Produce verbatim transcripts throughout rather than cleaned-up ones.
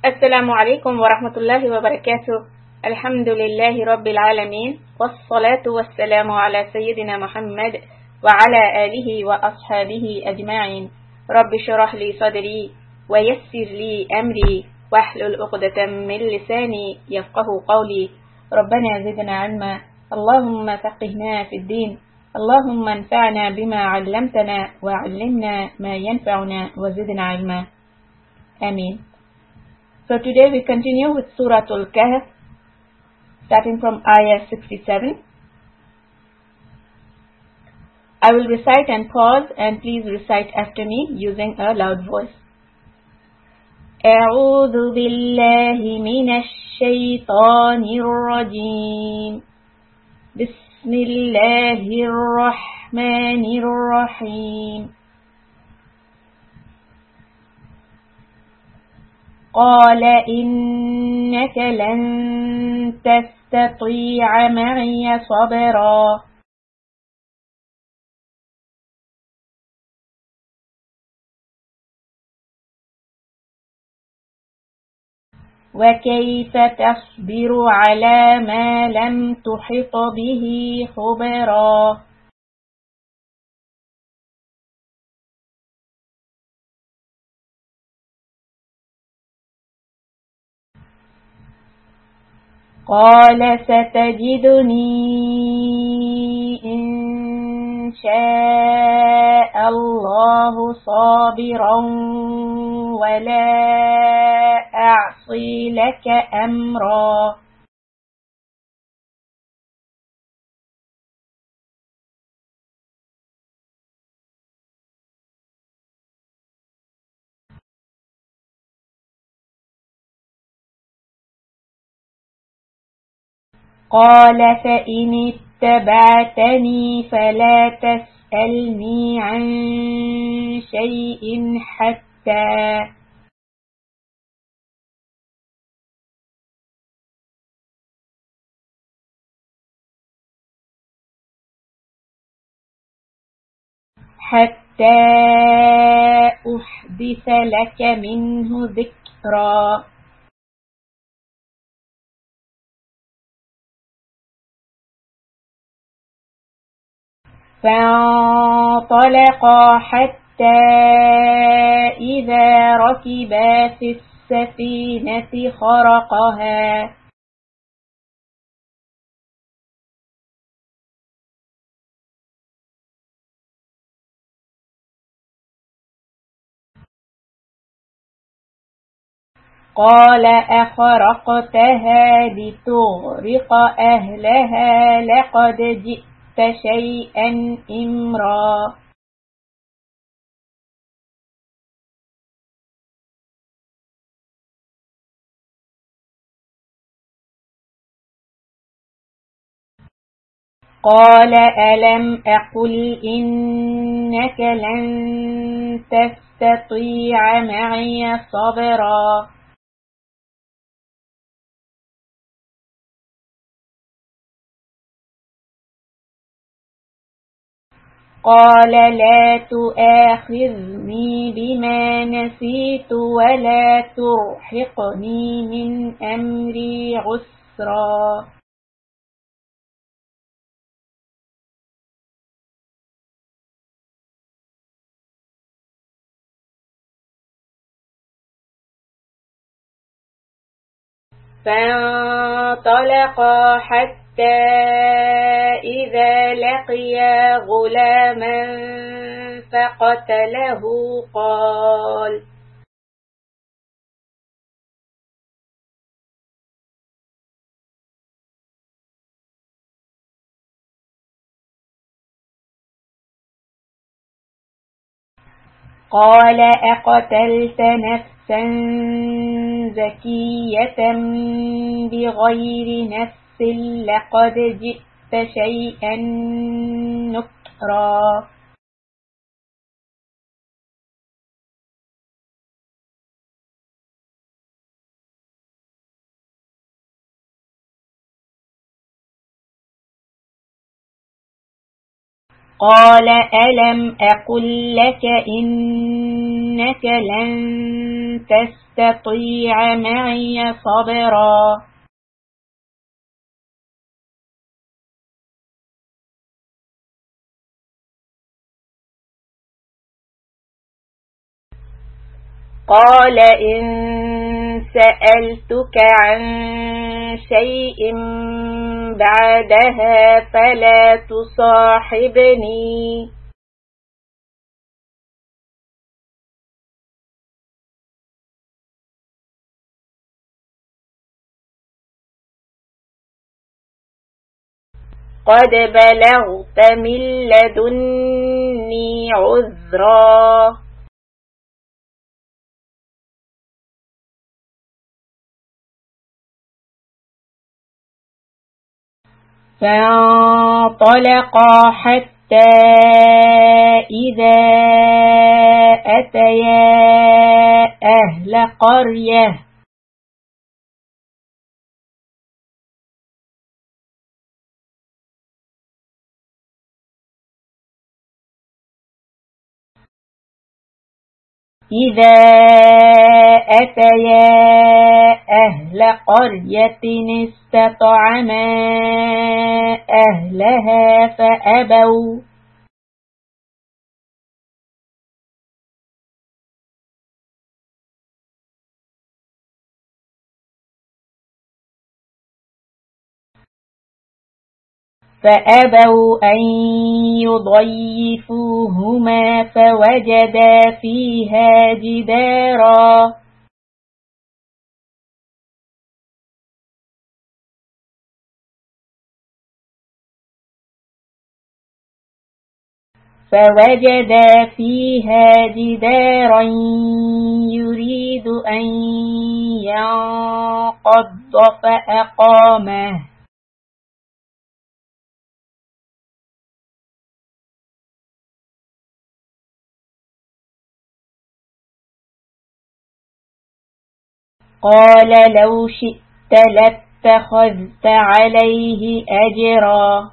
السلام عليكم ورحمة الله وبركاته. الحمد لله رب العالمين، والصلاة والسلام على سيدنا محمد وعلى آله وأصحابه أجمعين. رب شرح لي صدري ويسر لي أمري واحلل عقدة من لساني يفقه قولي. ربنا زدنا علما، اللهم فقهنا في الدين، اللهم انفعنا بما علمتنا وعلمنا ما ينفعنا وزدنا علما. آمين. So today we continue with Surah Al-Kahf, starting from Ayah sixty-seven. I will recite and pause, and please recite after me using a loud voice. أعوذ بالله من الشيطان الرجيم. بسم الله الرحمن الرحيم. قال إنك لن تستطيع معي صبرا وكيف تصبر على ما لم تحط به خبرا قال ستجدني إن شاء الله صابرا ولا أعصي لك أمرا قال فإن اتبعتني فلا تسألني عن شيء حتى حتى أحدث لك منه ذكرا فانطلقا حتى إذا ركبا في السفينة خرقها قال أخرقتها لتغرق أهلها لقد جئت شيئا إمرا قال ألم أقل إنك لن تستطيع معي صبرا قال لا تؤاخذني بما نسيت ولا ترهقني من أمري عسرا فانطلقا حتى إذا لقيا غلاما فقتله قال قال أقتلت نفسا زكية بغير نفس لقد جئت شيئا نكرا قال ألم أقل لك إن إنك لن تستطيع معي صبرا. قال إن سألتك عن شيء بعدها فلا تصاحبني. قد بلغت من لدني عذرا. فانطلقا حتى إذا أتيا أهل قرية إذا أتيا أهل قرية استطعما أهلها فأبوا فأبوا أن يضيفوهما فوجدا فيها جدارا فوجدا فيها جدارا يريد أن ينقض فأقامه. قال لو شئت لاتخذت عليه أجرا.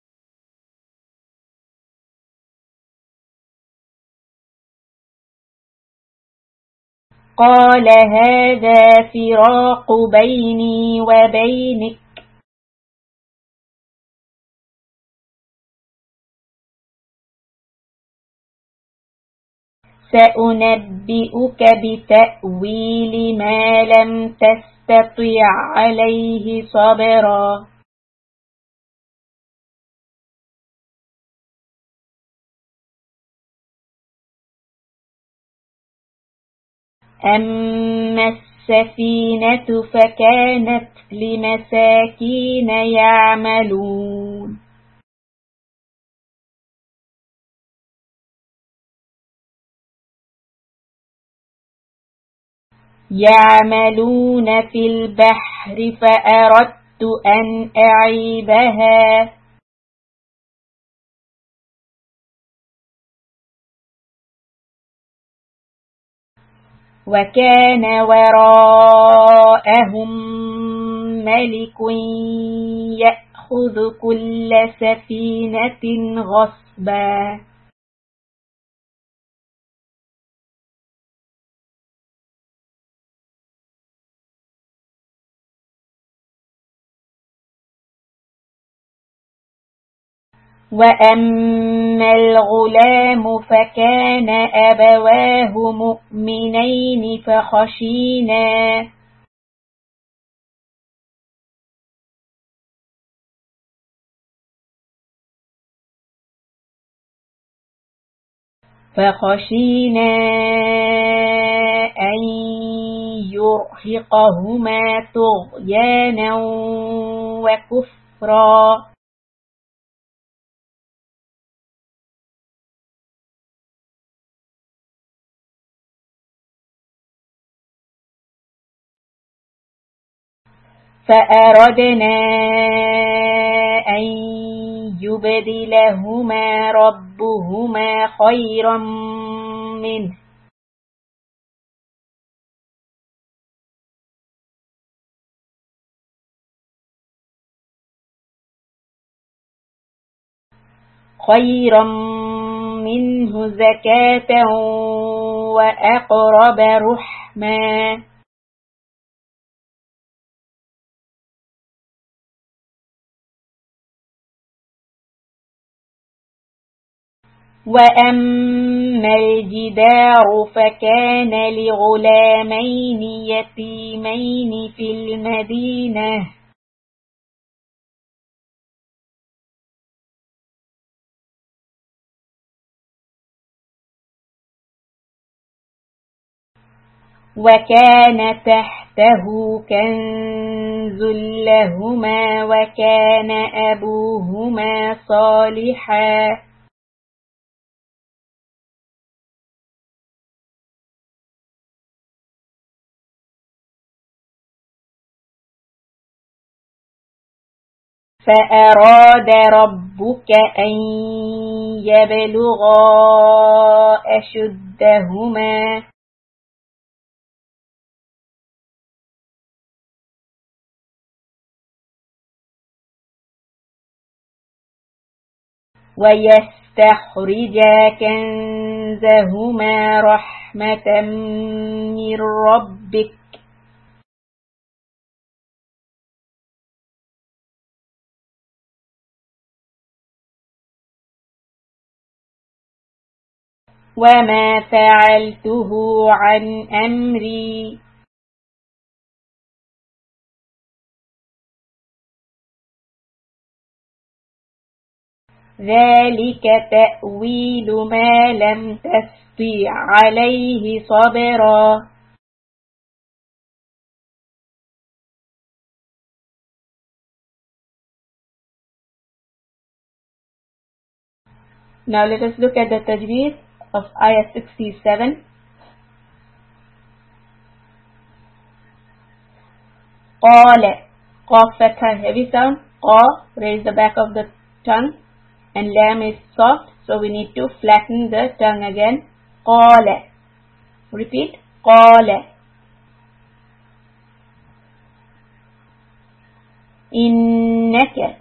قال هذا فراق بيني وبينك سأنبئك بتأويل ما لم تستطع عليه صبرا. أما السفينة فكانت لمساكين يعملون يعملون في البحر فأردت أن أعيبها وكان وراءهم ملك يأخذ كل سفينة غصبا. وأما الغلام فكان أبواه مؤمنين فخشينا فخشينا أن يرهقهما طغيانا وكفرا. فأردنا أن يبدلهما ربهما خيرا منه خيرا منه زكاة وأقرب رحما. وأما الجدار فكان لغلامين يتيمين في المدينة وكان تحته كنز لهما وكان أبوهما صالحا فأراد ربك أن يبلغا أشدهما ويستخرجا كنزهما رحمة من ربك وما فعلته عن أمري ذلك تأويل ما لم تستطع عليه صبرا. Now let us look at the tajweed of ayah sixty-seven. قال, qaf fatha heavy sound, qa, raise the back of the tongue, and lam is soft, so we need to flatten the tongue again. قال, repeat, قال. إنك,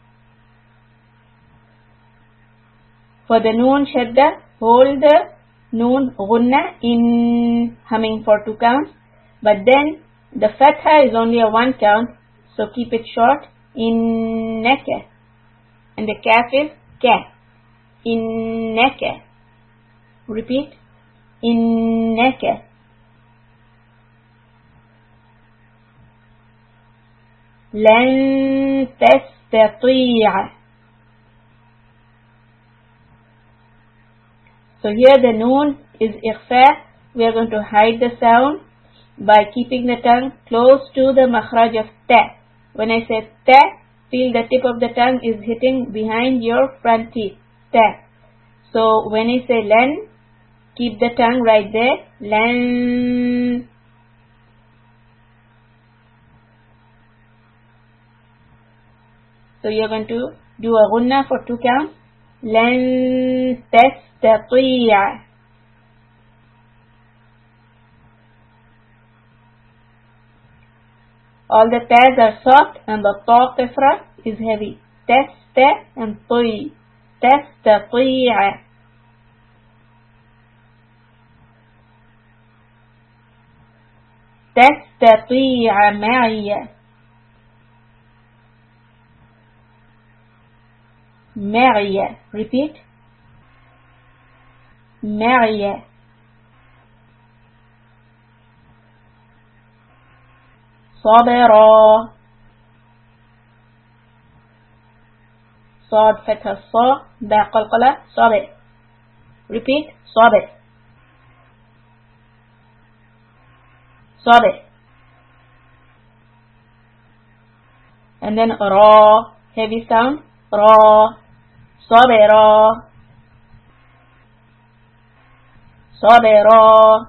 for the noon shadda, hold the noon gunna in, humming for two counts, but then the fatha is only a one count, so keep it short. Innaka, and the kaf is ka. Innaka, repeat, innaka. Lan tastati'a. So here the noon is ikhfa. We are going to hide the sound by keeping the tongue close to the makhraj of ta. When I say ta, feel the tip of the tongue is hitting behind your front teeth. Ta. So when I say lan, keep the tongue right there. Lan. So you are going to do a gunna for two counts. Lan tastati'a. All the tas are soft and the ta qifra is heavy. Tasta and ti. Tastati'a. Tastati'a ma'iya. Ma'iya. Repeat. Ma'iya. صبرا. صاد فتح الصا با قلقلة صبر. Repeat. صبر. صبر. And then ra, heavy sound. Ra. صبرا. صبرا.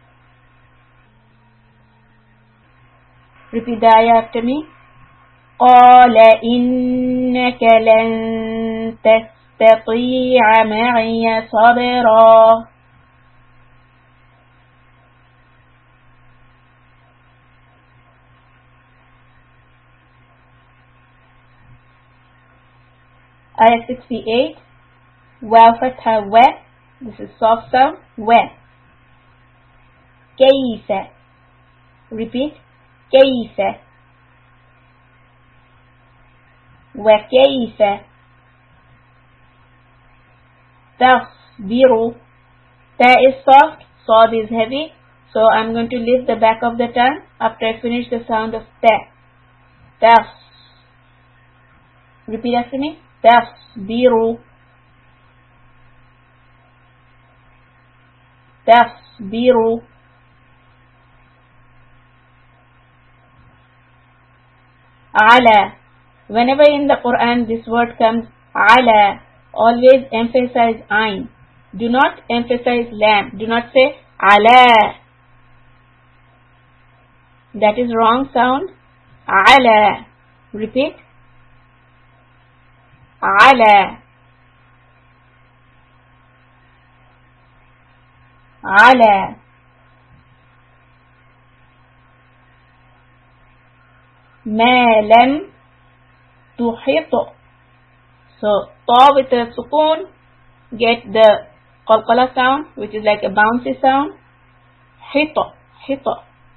Repeat the ayah after me. قال إنك لن تستطيع معي صبرا. Ayah sixty-eight. Waw fatha wa. This is soft sound. Wa. كيف. Repeat. كيف. وكيف تصبر. Ta is soft, Sad is heavy, so I'm going to lift the back of the tongue after I finish the sound of ta. Tas. Repeat after me. Tasbiru. Tasbiru. Ala. Whenever in the Quran this word comes ala, always emphasize ain. Do not emphasize lam. Do not say ala. That is wrong sound. Ala. Repeat. Ala. Ala. ما لم تحط. So ta with a sukoon, get the qalqala sound, which is like a bouncy sound. Hita. Hita.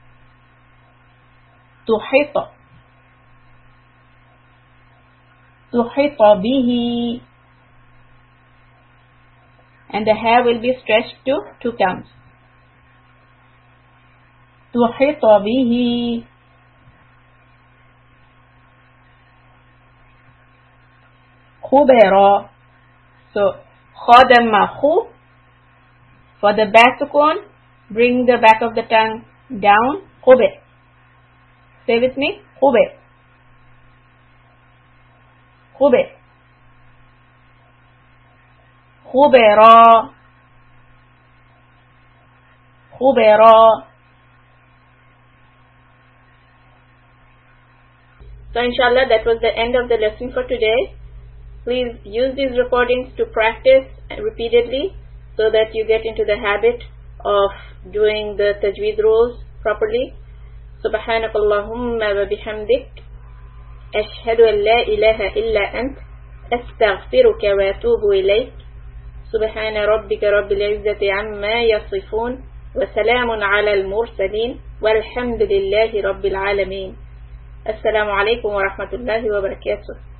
Tuhita. Tuhita bihi. And the hair will be stretched to two counts. Tuhita bihi. Khubera. So, khadama khu. For the back sukun, bring the back of the tongue down. Khube. Say with me. Khube. Khube. Khubera. Khubera. So inshallah, that was the end of the lesson for today. Please use these recordings to practice repeatedly so that you get into the habit of doing the tajweed rules properly. Subhanakallahumma wa bihamdik. Ashhadu an la ilaha illa ant. Astaghfiruka wa atubu ilayk. Subhana rabbika rabbil izzati amma yasifun. Wa salamun ala al-mursalin. Walhamdulillahi rabbil alamin. Assalamu alaikum wa rahmatullahi wa barakatuh.